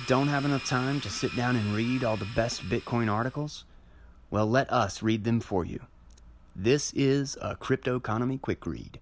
Don't have enough time to sit down and read all the best Bitcoin articles? Well, let us read them for you. This is a Crypto Economy Quick Read.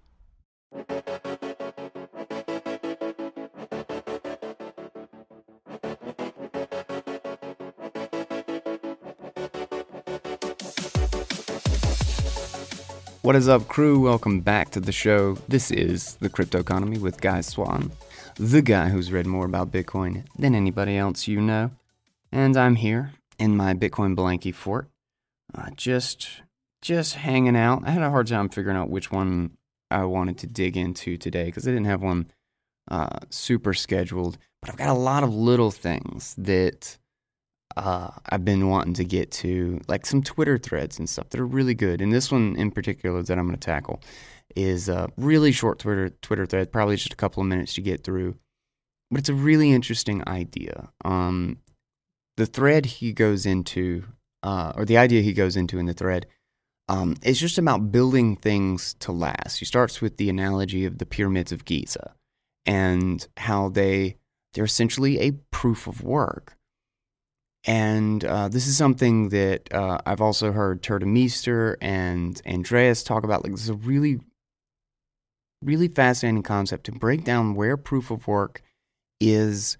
What is up, crew? Welcome back to the show. This is the Crypto Economy with Guy Swan, the guy who's read more about Bitcoin than anybody else you know. And I'm here in my Bitcoin blankie fort, just hanging out. I had a hard time figuring out which one I wanted to dig into today because I didn't have one super scheduled. But I've got a lot of little things that I've been wanting to get to, like some Twitter threads and stuff that are really good. And this one in particular that I'm going to tackle is a really short Twitter thread, probably just a couple of minutes to get through. But it's a really interesting idea. The thread he goes into, or the idea he goes into in the thread, is just about building things to last. He starts with the analogy of the pyramids of Giza and how they're essentially a proof of work. And this is something that I've also heard Turda Meester and Andreas talk about. Like, this is a really, really fascinating concept to break down where proof of work is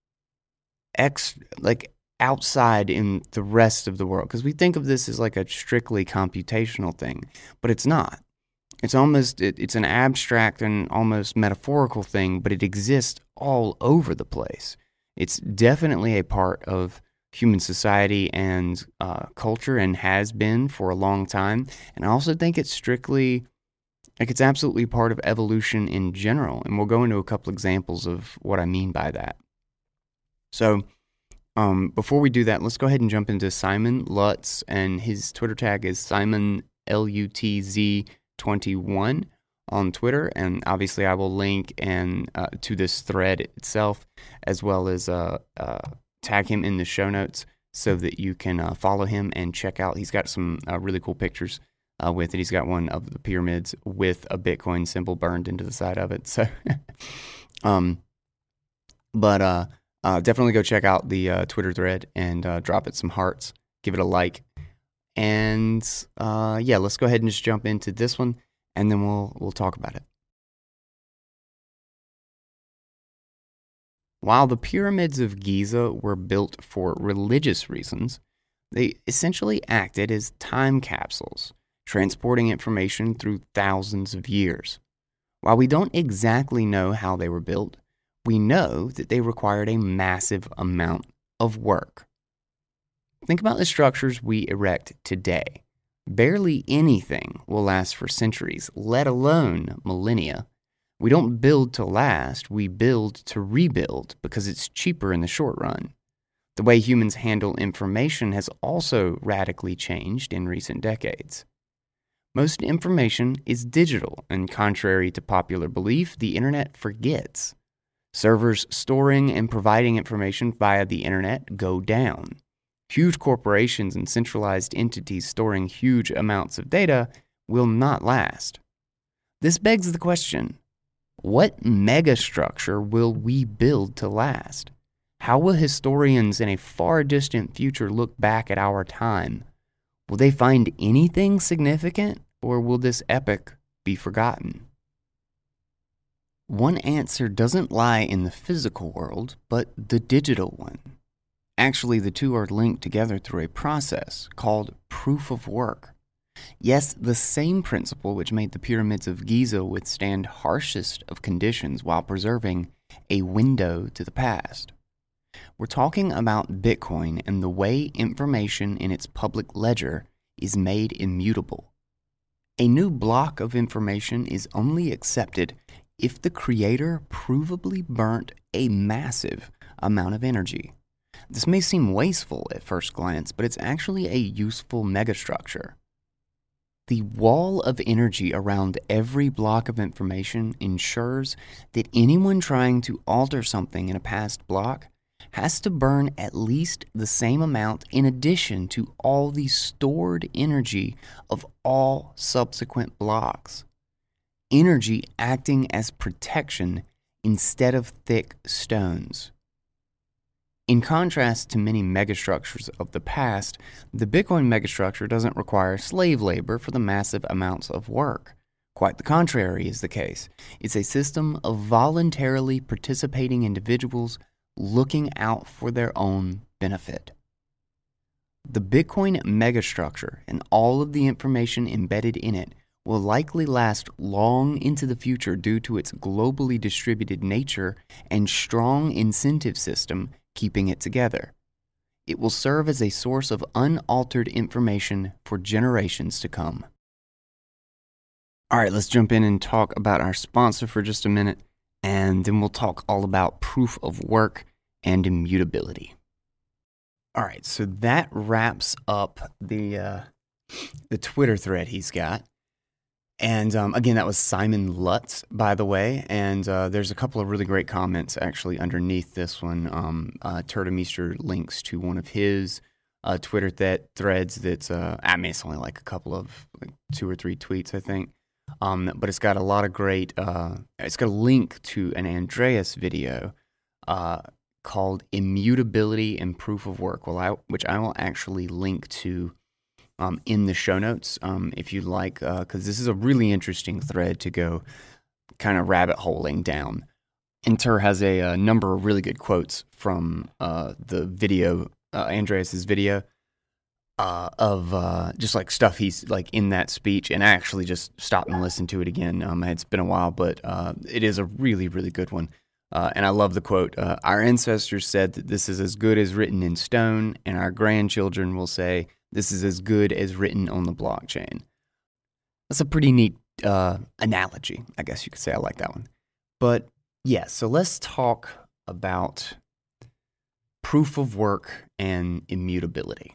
outside in the rest of the world. Because we think of this as like a strictly computational thing, but it's not. It's an abstract and almost metaphorical thing, but it exists all over the place. It's definitely a part of human society and culture, and has been for a long time. And I also think it's it's absolutely part of evolution in general. And we'll go into a couple examples of what I mean by that. So before we do that, let's go ahead and jump into Simon Lutz, and his Twitter tag is Simon LUTZ21 on Twitter. And obviously I will link to this thread itself, as well as tag him in the show notes so that you can follow him and check out. He's got some really cool pictures with it. He's got one of the pyramids with a Bitcoin symbol burned into the side of it. So, definitely go check out the Twitter thread and drop it some hearts. Give it a like. And let's go ahead and just jump into this one, and then we'll talk about it. While the pyramids of Giza were built for religious reasons, they essentially acted as time capsules, transporting information through thousands of years. While we don't exactly know how they were built, we know that they required a massive amount of work. Think about the structures we erect today. Barely anything will last for centuries, let alone millennia. We don't build to last, we build to rebuild because it's cheaper in the short run. The way humans handle information has also radically changed in recent decades. Most information is digital, and contrary to popular belief, the internet forgets. Servers storing and providing information via the internet go down. Huge corporations and centralized entities storing huge amounts of data will not last. This begs the question: what megastructure will we build to last? How will historians in a far distant future look back at our time? Will they find anything significant, or will this epic be forgotten? One answer doesn't lie in the physical world, but the digital one. Actually, the two are linked together through a process called proof of work. Yes, the same principle which made the pyramids of Giza withstand harshest of conditions while preserving a window to the past. We're talking about Bitcoin and the way information in its public ledger is made immutable. A new block of information is only accepted if the creator provably burnt a massive amount of energy. This may seem wasteful at first glance, but it's actually a useful megastructure. The wall of energy around every block of information ensures that anyone trying to alter something in a past block has to burn at least the same amount in addition to all the stored energy of all subsequent blocks. Energy acting as protection instead of thick stones. In contrast to many megastructures of the past, the Bitcoin megastructure doesn't require slave labor for the massive amounts of work. Quite the contrary is the case. It's a system of voluntarily participating individuals looking out for their own benefit. The Bitcoin megastructure and all of the information embedded in it will likely last long into the future due to its globally distributed nature and strong incentive system keeping it together. It will serve as a source of unaltered information for generations to come. All right, let's jump in and talk about our sponsor for just a minute, and then we'll talk all about proof of work and immutability. All right, so that wraps up the Twitter thread he's got. And again, that was Simon Lutz, by the way. And there's a couple of really great comments actually underneath this one. Turtomeester links to one of his Twitter threads that's, it's only like a couple of, like 2 or 3 tweets, I think. But it's got a lot of great, it's got a link to an Andreas video called Immutability and Proof of Work, which I will actually link to in the show notes, if you'd like, because this is a really interesting thread to go kind of rabbit holing down. And Tur has a number of really good quotes from the video, Andreas's video, of just like stuff he's like in that speech. And I actually just stopped and listened to it again. It's been a while, but it is a really, really good one. And I love the quote, our ancestors said that this is as good as written in stone, and our grandchildren will say, this is as good as written on the blockchain. That's a pretty neat analogy, I guess you could say. I like that one. But yeah, so let's talk about proof of work and immutability.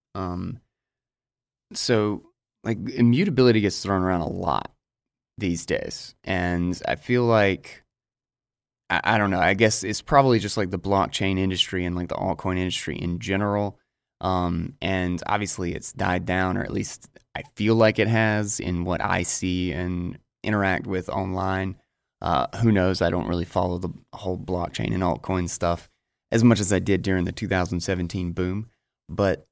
So like immutability gets thrown around a lot these days. And I feel like, I don't know, I guess it's probably just like the blockchain industry and like the altcoin industry in general. And obviously it's died down, or at least I feel like it has in what I see and interact with online. Who knows? I don't really follow the whole blockchain and altcoin stuff as much as I did during the 2017 boom. But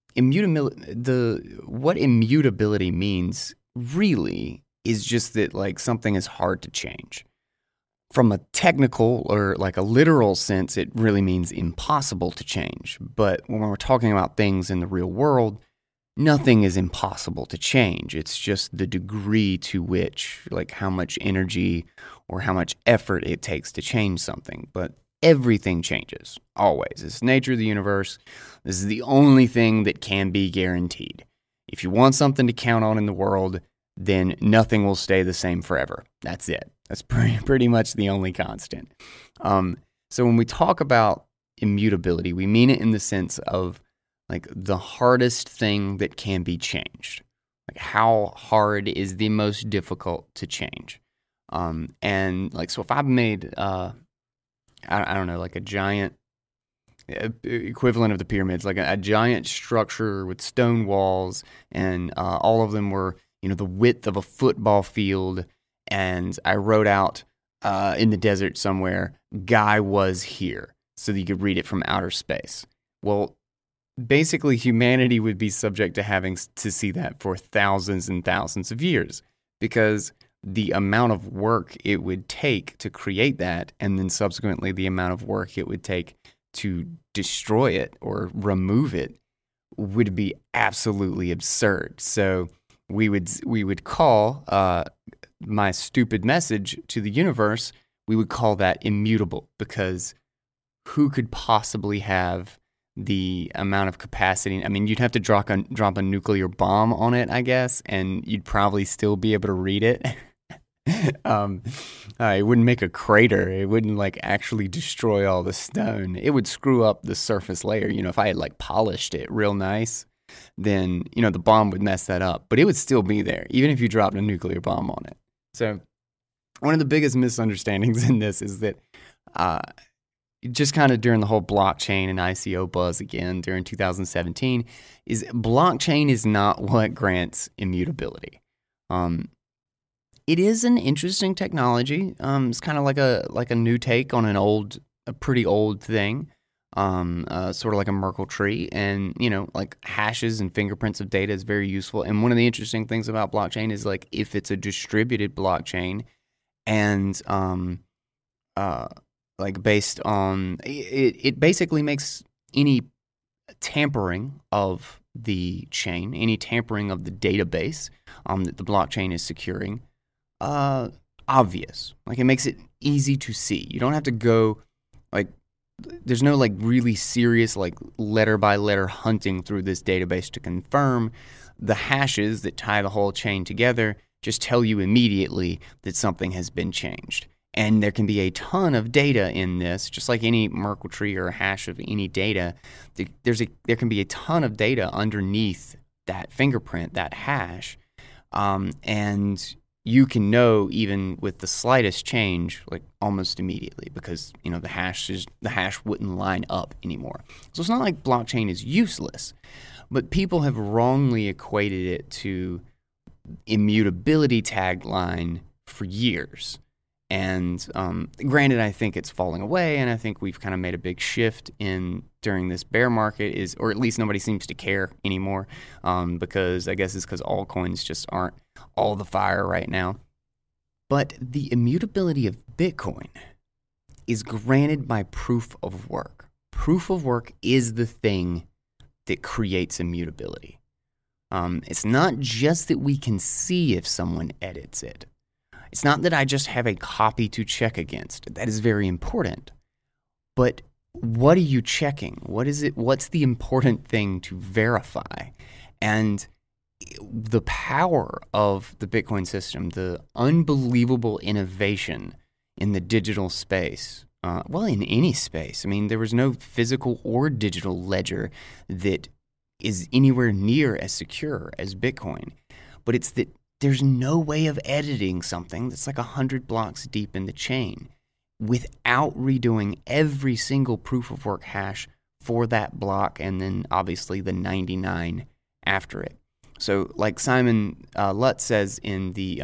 what immutability means really is just that like something is hard to change. From a technical or like a literal sense, it really means impossible to change. But when we're talking about things in the real world, nothing is impossible to change. It's just the degree to which, like how much energy or how much effort it takes to change something. But everything changes, always. It's the nature of the universe. This is the only thing that can be guaranteed. If you want something to count on in the world, then nothing will stay the same forever. That's it. That's pretty much the only constant. So when we talk about immutability, we mean it in the sense of like the hardest thing that can be changed. Like how hard is the most difficult to change? And like, so if I've made, I don't know, like a giant equivalent of the pyramids, like a giant structure with stone walls, and all of them were, the width of a football field. And I wrote out in the desert somewhere, "Guy was here," so that you could read it from outer space. Well, basically humanity would be subject to having to see that for thousands and thousands of years, because the amount of work it would take to create that, and then subsequently the amount of work it would take to destroy it or remove it, would be absolutely absurd. So we would call my stupid message to the universe, we would call that immutable, because who could possibly have the amount of capacity? I mean, you'd have to drop a nuclear bomb on it, I guess, and you'd probably still be able to read it. It wouldn't make a crater. It wouldn't like actually destroy all the stone. It would screw up the surface layer. If I had like polished it real nice, then, the bomb would mess that up. But it would still be there, even if you dropped a nuclear bomb on it. So one of the biggest misunderstandings in this is that just kind of during the whole blockchain and ICO buzz again during 2017, is blockchain is not what grants immutability. It is an interesting technology. It's kind of like a new take on a pretty old thing. sort of like a Merkle tree. And, like hashes and fingerprints of data is very useful. And one of the interesting things about blockchain is like if it's a distributed blockchain and like based on it basically makes any tampering of the chain, any tampering of the database that the blockchain is securing, obvious. Like it makes it easy to see. You don't have to go like there's no like really serious like letter by letter hunting through this database to confirm. The hashes that tie the whole chain together just tell you immediately that something has been changed. And there can be a ton of data in this, just like any Merkle tree or a hash of any data. There can be a ton of data underneath that fingerprint, that hash, and you can know even with the slightest change, like almost immediately, because the hash wouldn't line up anymore. So it's not like blockchain is useless, but people have wrongly equated it to immutability tagline for years. And granted, I think it's falling away, and I think we've kind of made a big shift during this bear market, or at least nobody seems to care anymore, because I guess it's because altcoins just aren't all the fire right now. But the immutability of Bitcoin is granted by proof of work. Proof of work is the thing that creates immutability. It's not just that we can see if someone edits it. It's not that I just have a copy to check against. That is very important. But what are you checking? What's the important thing to verify? And the power of the Bitcoin system, the unbelievable innovation in the digital space, in any space. I mean, there was no physical or digital ledger that is anywhere near as secure as Bitcoin. But it's that there's no way of editing something that's like 100 blocks deep in the chain without redoing every single proof of work hash for that block and then obviously the 99 after it. So like Simon Lutz says in the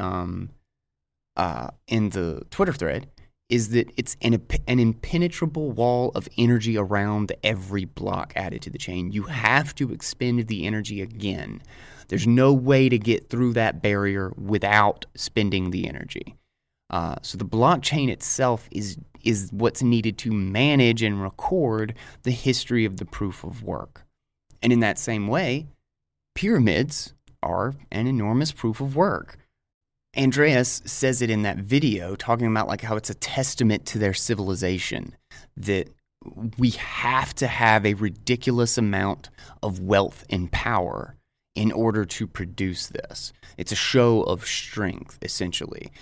Twitter thread, is that it's an impenetrable wall of energy around every block added to the chain. You have to expend the energy again. There's no way to get through that barrier without spending the energy. So the blockchain itself is what's needed to manage and record the history of the proof of work. And in that same way, pyramids are an enormous proof of work. Andreas says it in that video, talking about like how it's a testament to their civilization that we have to have a ridiculous amount of wealth and power in order to produce this. It's a show of strength, essentially.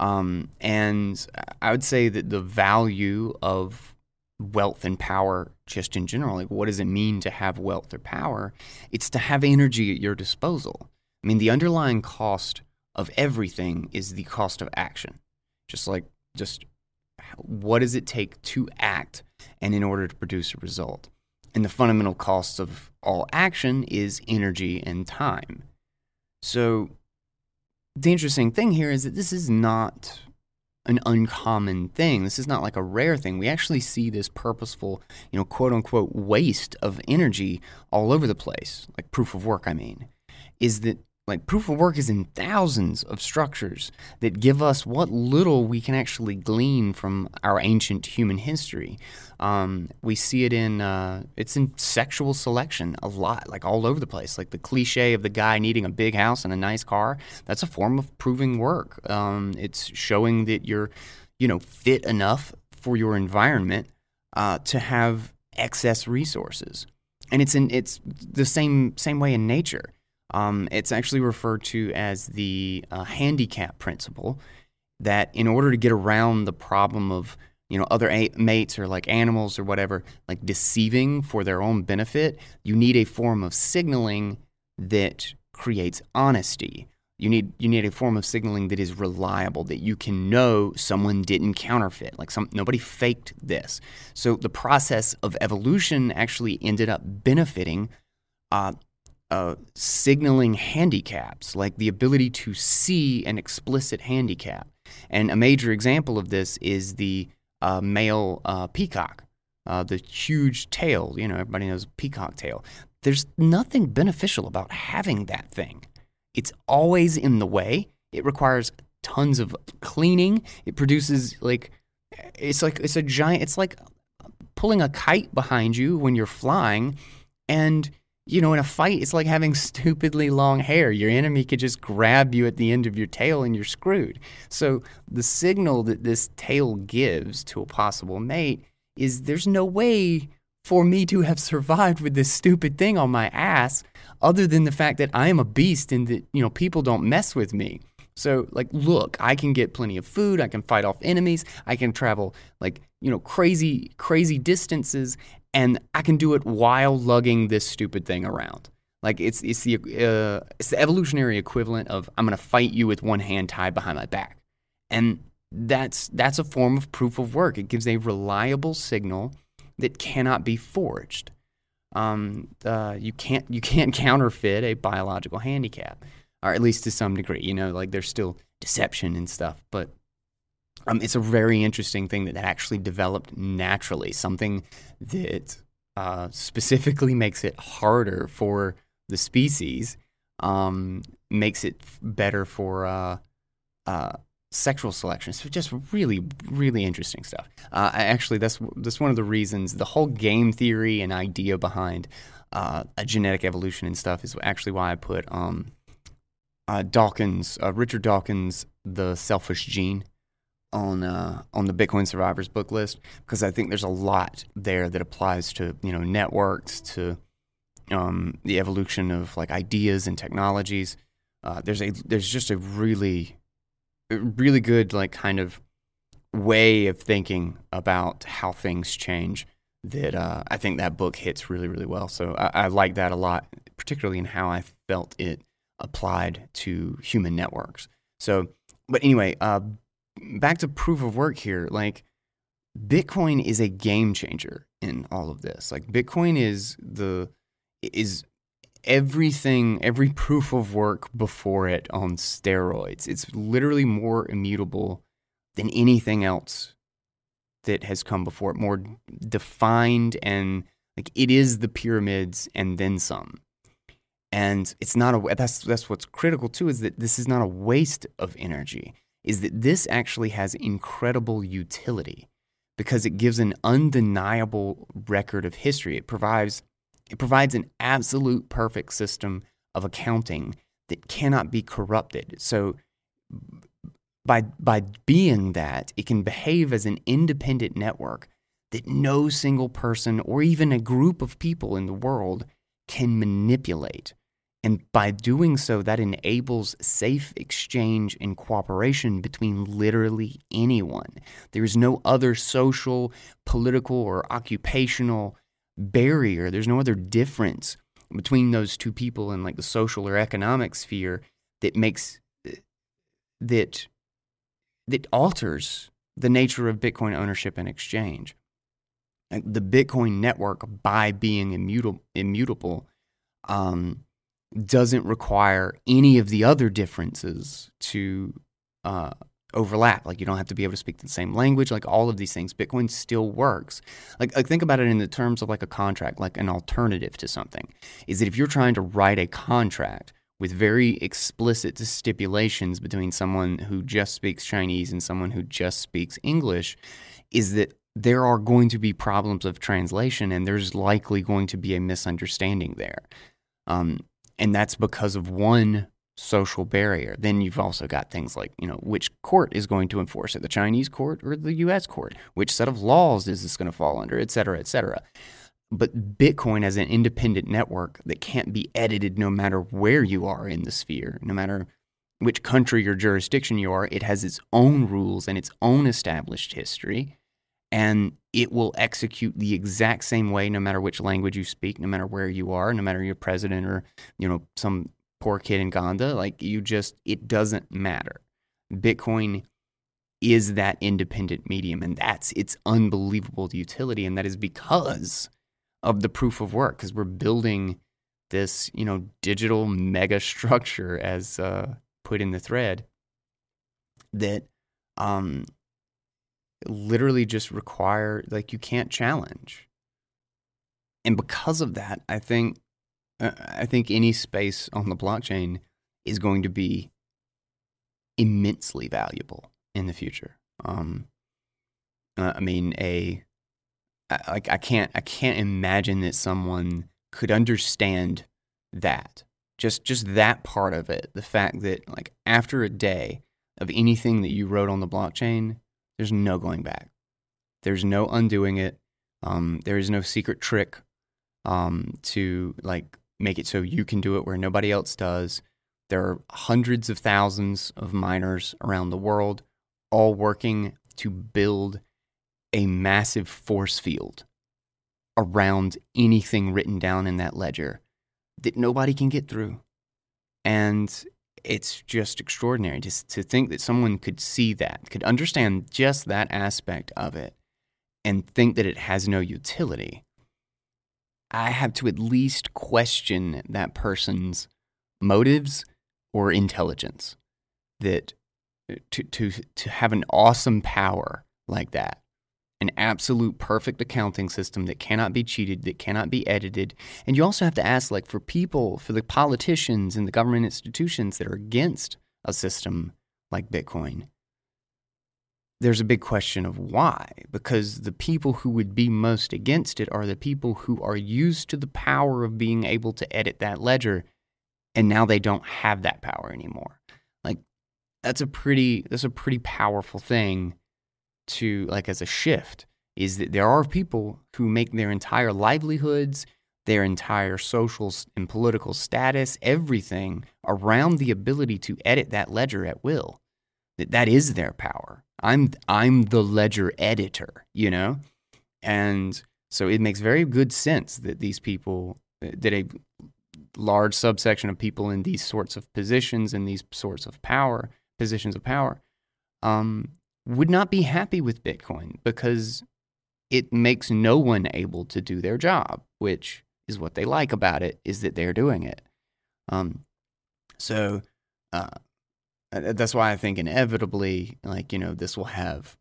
And I would say that the value of wealth and power, just in general, like what does it mean to have wealth or power? It's to have energy at your disposal. I mean, the underlying cost of everything is the cost of action. Just what does it take to act and in order to produce a result? And the fundamental cost of all action is energy and time. So the interesting thing here is that this is not an uncommon thing. This is not like a rare thing. We actually see this purposeful, quote unquote waste of energy all over the place. Like proof of work, is that like proof of work is in thousands of structures that give us what little we can actually glean from our ancient human history. We see it it's in sexual selection a lot, like all over the place. Like the cliche of the guy needing a big house and a nice car, that's a form of proving work. It's showing that you're, fit enough for your environment to have excess resources. And it's the same way in nature. It's actually referred to as the handicap principle, that in order to get around the problem of, other mates or like animals or whatever, like deceiving for their own benefit, you need a form of signaling that creates honesty. You need a form of signaling that is reliable, that you can know someone didn't counterfeit, like nobody faked this. So the process of evolution actually ended up benefiting signaling handicaps, like the ability to see an explicit handicap. And a major example of this is the male peacock. the huge tail. Everybody knows peacock tail. There's nothing beneficial about having that thing. It's always in the way. It requires tons of cleaning. It produces it's a giant. It's like pulling a kite behind you when you're flying, and in a fight, it's like having stupidly long hair. Your enemy could just grab you at the end of your tail and you're screwed. So the signal that this tail gives to a possible mate is there's no way for me to have survived with this stupid thing on my ass other than the fact that I am a beast and that, people don't mess with me. So, look, I can get plenty of food. I can fight off enemies. I can travel, crazy, crazy distances. And I can do it while lugging this stupid thing around. It's the evolutionary equivalent of I'm going to fight you with one hand tied behind my back. And that's a form of proof of work. It gives a reliable signal that cannot be forged. You can't counterfeit a biological handicap, or at least to some degree. There's still deception and stuff, but it's a very interesting thing that actually developed naturally, something that specifically makes it harder for the species, makes it better for sexual selection. So just really, really interesting stuff. Actually, that's one of the reasons, the whole game theory and idea behind a genetic evolution and stuff is actually why I put Richard Dawkins' The Selfish Gene on the Bitcoin Survivors book list, because I think there's a lot there that applies to networks, to the evolution of ideas and technologies. There's just a really good kind of way of thinking about how things change that I think that book hits really, really well. So I like that a lot, particularly in how I felt it applied to human networks. So, but anyway, back to proof of work here. Bitcoin is a game changer in all of this. Bitcoin is everything, every proof of work before it on steroids. It's literally more immutable than anything else that has come before it, more defined, and it is the pyramids and then some. And it's not that's what's critical too, is that this is not a waste of energy, is that this actually has incredible utility because it gives an undeniable record of history. It provides an absolute perfect system of accounting that cannot be corrupted. So by being that, it can behave as an independent network that no single person or even a group of people in the world can manipulate. And by doing so, that enables safe exchange and cooperation between literally anyone. There is no other social, political, or occupational barrier. There's no other difference between those two people in the social or economic sphere that makes that alters the nature of Bitcoin ownership and exchange. The Bitcoin network, by being immutable, doesn't require any of the other differences to overlap. You don't have to be able to speak the same language, all of these things. Bitcoin still works. Think about it in the terms of a contract, an alternative to something. Is that if you're trying to write a contract with very explicit stipulations between someone who just speaks Chinese and someone who just speaks English, is that there are going to be problems of translation, and there's likely going to be a misunderstanding there. And that's because of one social barrier. Then you've also got things which court is going to enforce it, the Chinese court or the U.S. court? Which set of laws is this going to fall under, et cetera, et cetera. But Bitcoin as an independent network that can't be edited no matter where you are in the sphere, no matter which country or jurisdiction you are, it has its own rules and its own established history. And it will execute the exact same way no matter which language you speak, no matter where you are, no matter you're president or, some poor kid in Uganda. It doesn't matter. Bitcoin is that independent medium, and that's its unbelievable utility. And that is because of the proof of work, because we're building this, digital mega structure, as put in the thread, that literally just require, like, you can't challenge. And because of that, I think any space on the blockchain is going to be immensely valuable in the future. I mean, I can't imagine that someone could understand that. Just that part of it, the fact that, like, after a day of anything that you wrote on the blockchain, there's no going back. There's no undoing it. There is no secret trick to, like, make it so you can do it where nobody else does. There are hundreds of thousands of miners around the world, all working to build a massive force field around anything written down in that ledger that nobody can get through. And it's just extraordinary just to think that someone could see that, could understand just that aspect of it, and think that it has no utility. I have to at least question that person's motives or intelligence, that to have an awesome power like that, an absolute perfect accounting system that cannot be cheated, that cannot be edited. And you also have to ask, like, for the politicians and the government institutions that are against a system like Bitcoin, there's a big question of why. Because the people who would be most against it are the people who are used to the power of being able to edit that ledger, and now they don't have that power anymore. Like, that's a pretty powerful thing to, like, as a shift, is that there are people who make their entire livelihoods, their entire social and political status, everything around the ability to edit that ledger at will. That is their power. I'm the ledger editor, you know? And so it makes very good sense that these people, that a large subsection of people in these sorts of positions and these sorts of positions of power, would not be happy with Bitcoin, because it makes no one able to do their job, which is what they like about it, is that they're doing it. So that's why I think inevitably, like, you know, this will have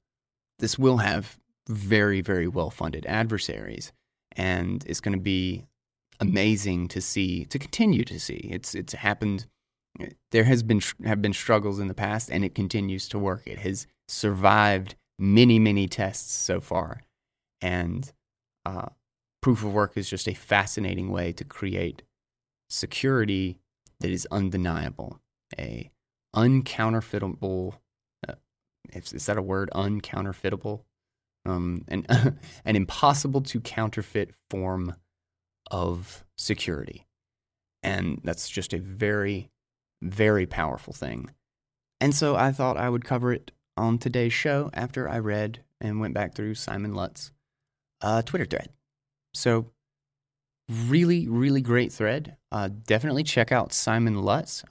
very, very well-funded adversaries, and it's going to be amazing to continue to see. It's happened. There have been struggles in the past, and it continues to work. It has survived many, many tests so far. And proof of work is just a fascinating way to create security that is undeniable, a uncounterfeitable. Is that a word? Uncounterfeitable, an impossible to counterfeit form of security, and that's just a very, very powerful thing. And so I thought I would cover it on today's show after I read and went back through Simon Lutz's Twitter thread. So really, really great thread. Definitely check out Simon Lutz.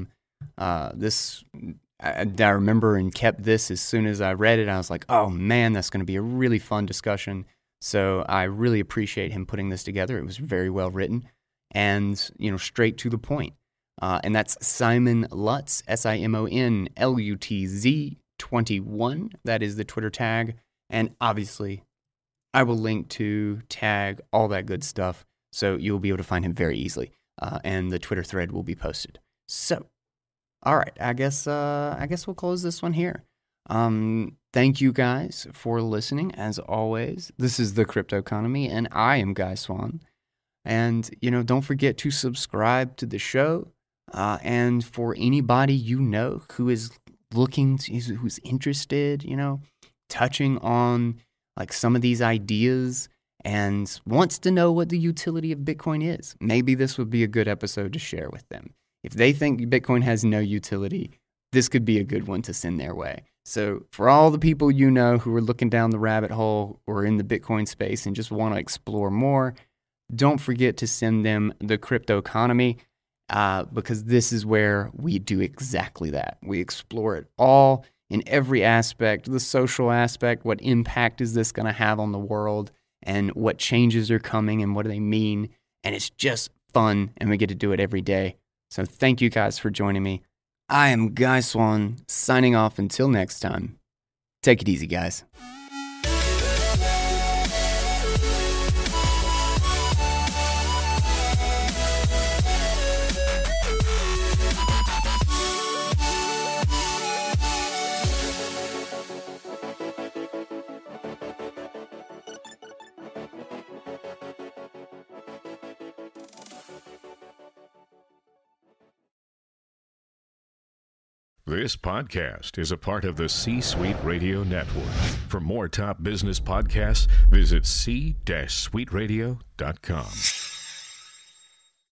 I remember and kept this as soon as I read it. I was like, oh man, that's going to be a really fun discussion. So I really appreciate him putting this together. It was very well written and, you know, straight to the point. And that's Simon Lutz, SIMONLUTZ 21. That is the Twitter tag. And obviously, I will link to, tag, all that good stuff, so you'll be able to find him very easily. And the Twitter thread will be posted. So, all right, I guess we'll close this one here. Thank you guys for listening. As always, this is The Crypto Economy, and I am Guy Swan. And, you know, don't forget to subscribe to the show. And for anybody you know who is who's interested, you know, touching on, like, some of these ideas and wants to know what the utility of Bitcoin is, maybe this would be a good episode to share with them. If they think Bitcoin has no utility, this could be a good one to send their way. So for all the people you know who are looking down the rabbit hole or in the Bitcoin space and just want to explore more, don't forget to send them The Crypto Economy, because this is where we do exactly that. We explore it all in every aspect, the social aspect, what impact is this going to have on the world, and what changes are coming and what do they mean. And it's just fun, and we get to do it every day. So thank you guys for joining me. I am Guy Swan, signing off until next time. Take it easy, guys. This podcast is a part of the C-Suite Radio Network. For more top business podcasts, visit c-suiteradio.com.